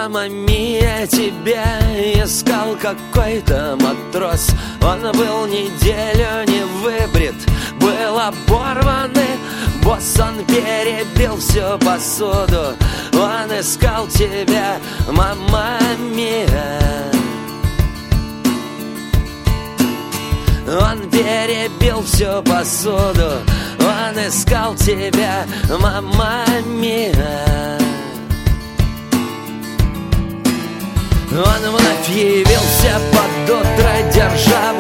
Мама мия, тебя искал какой-то матрос. Он был неделю не выбрит, был оборванный босс. Он перебил всю посуду, он искал тебя, мама мия. Он перебил всю посуду, он искал тебя, мама мия. Он вновь явился под утро, держа